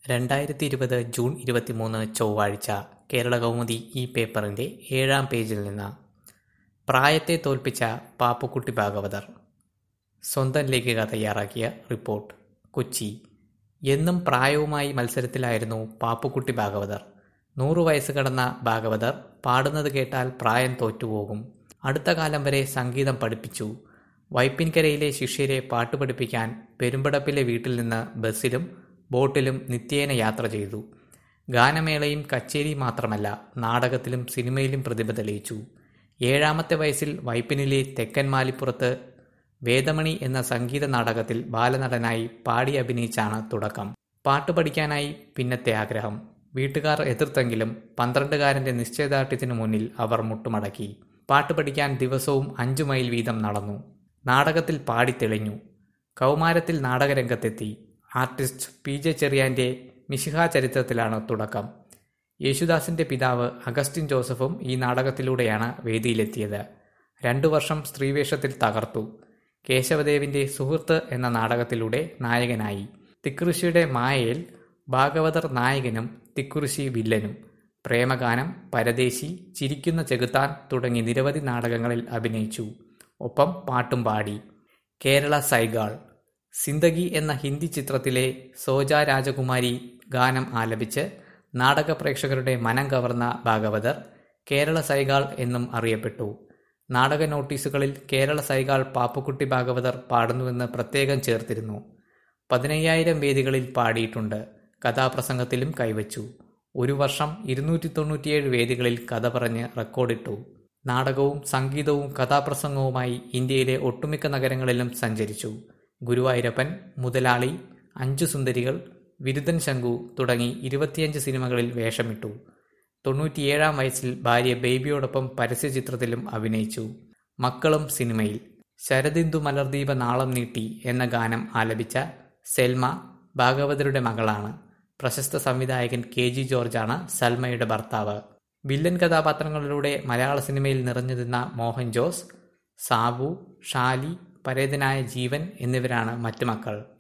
2020 June 23 ചൊവ്വാഴ്ച കേരളകൗമുദി ഈ പേപ്പറിന്റെ 7-ാം പേജിൽ നിന്ന്. പ്രായത്തെ തോൽപ്പിച്ച പാപ്പുക്കുട്ടി ഭാഗവതർ. സ്വന്തം ലേഖിക തയ്യാറാക്കിയ റിപ്പോർട്ട്. കൊച്ചി. എന്നും പ്രായവുമായി മത്സരത്തിലായിരുന്നു പാപ്പുക്കുട്ടി ഭാഗവതർ. 100 വയസ്സ് കടന്ന ഭാഗവതർ പാടുന്നത് കേട്ടാൽ പ്രായം തോറ്റുപോകും. അടുത്ത കാലം വരെ സംഗീതം പഠിപ്പിച്ചു. വൈപ്പിൻകരയിലെ ശിഷ്യരെ പാട്ടുപഠിപ്പിക്കാൻ പെരുമ്പടപ്പിലെ വീട്ടിൽ നിന്ന് ബസ്സിലും ബോട്ടിലും നിത്യേന യാത്ര ചെയ്തു. ഗാനമേളയും കച്ചേരി മാത്രമല്ല, നാടകത്തിലും സിനിമയിലും പ്രതിഭ തെളിയിച്ചു. 7-ാമത്തെ വയസ്സിൽ വൈപ്പിനിലെ തെക്കൻ മാലിപ്പുറത്ത് വേദമണി എന്ന സംഗീത നാടകത്തിൽ ബാലനടനായി പാടി അഭിനയിച്ചാണ് തുടക്കം. പാട്ട് പഠിക്കാനായി പിന്നത്തെ ആഗ്രഹം. വീട്ടുകാർ എതിർത്തെങ്കിലും 12-കാരന്റെ നിശ്ചയദാർഢ്യത്തിനു മുന്നിൽ അവർ മുട്ടുമടക്കി. പാട്ട് പഠിക്കാൻ ദിവസവും 5 മൈൽ വീതം നടന്നു. നാടകത്തിൽ പാടി തെളിഞ്ഞു. കൗമാരത്തിൽ നാടകരംഗത്തെത്തി. ആർട്ടിസ്റ്റ് PJ ചെറിയാന്റെ മിശിഹാ ചരിത്രത്തിലാണ് തുടക്കം. യേശുദാസിന്റെ പിതാവ് അഗസ്റ്റിൻ ജോസഫും ഈ നാടകത്തിലൂടെയാണ് വേദിയിലെത്തിയത്. 2 വർഷം സ്ത്രീവേഷത്തിൽ തകർത്തു. കേശവദേവിന്റെ സുഹൃത്ത് എന്ന നാടകത്തിലൂടെ നായകനായി. തിക്കുറിശ്ശിയുടെ മായയിൽ ഭാഗവതർ നായകനും തിക്കുറിശ്ശി വില്ലനും. പ്രേമഗാനം, പരദേശി, ചിരിക്കുന്ന ചെകുത്താൻ തുടങ്ങി നിരവധി നാടകങ്ങളിൽ അഭിനയിച്ചു. ഒപ്പം പാട്ടും പാടി. കേരള സൈഗാൾ. സിന്ദഗി എന്ന ഹിന്ദി ചിത്രത്തിലെ സോജാ രാജകുമാരി ഗാനം ആലപിച്ച് നാടക പ്രേക്ഷകരുടെ മനം കവർന്ന ഭാഗവതർ കേരള സൈഗാൾ എന്നും അറിയപ്പെട്ടു. നാടക നോട്ടീസുകളിൽ കേരള സൈഗാൾ പാപ്പുക്കുട്ടി ഭാഗവതർ പാടുന്നുവെന്ന് പ്രത്യേകം ചേർത്തിരുന്നു. 15,000 വേദികളിൽ പാടിയിട്ടുണ്ട്. കഥാപ്രസംഗത്തിലും കൈവച്ചു. 1 വർഷം 297 വേദികളിൽ കഥ പറഞ്ഞ് റെക്കോർഡിട്ടു. നാടകവും സംഗീതവും കഥാപ്രസംഗവുമായി ഇന്ത്യയിലെ ഒട്ടുമിക്ക നഗരങ്ങളിലും സഞ്ചരിച്ചു. ഗുരുവായൂരപ്പൻ, മുതലാളി, 5 സുന്ദരികൾ, വിരുദ്ധൻ ശങ്കു തുടങ്ങി 25 സിനിമകളിൽ വേഷമിട്ടു. 97-ാം വയസ്സിൽ ഭാര്യ ബേബിയോടൊപ്പം പരസ്യചിത്രത്തിലും അഭിനയിച്ചു. മക്കളും സിനിമയിൽ. ശരദിന്ദു മലർദീപ നാളം നീട്ടി എന്ന ഗാനം ആലപിച്ച സെൽമ ഭാഗവതരുടെ മകളാണ്. പ്രശസ്ത സംവിധായകൻ KG ജോർജാണ് സൽമയുടെ ഭർത്താവ്. വില്ലൻ കഥാപാത്രങ്ങളിലൂടെ മലയാള സിനിമയിൽ നിറഞ്ഞു നിന്ന മോഹൻ ജോസ്, സാബു, ഷാലി, പരേതനായ ജീവൻ എന്നിവരാണ് മറ്റു മക്കൾ.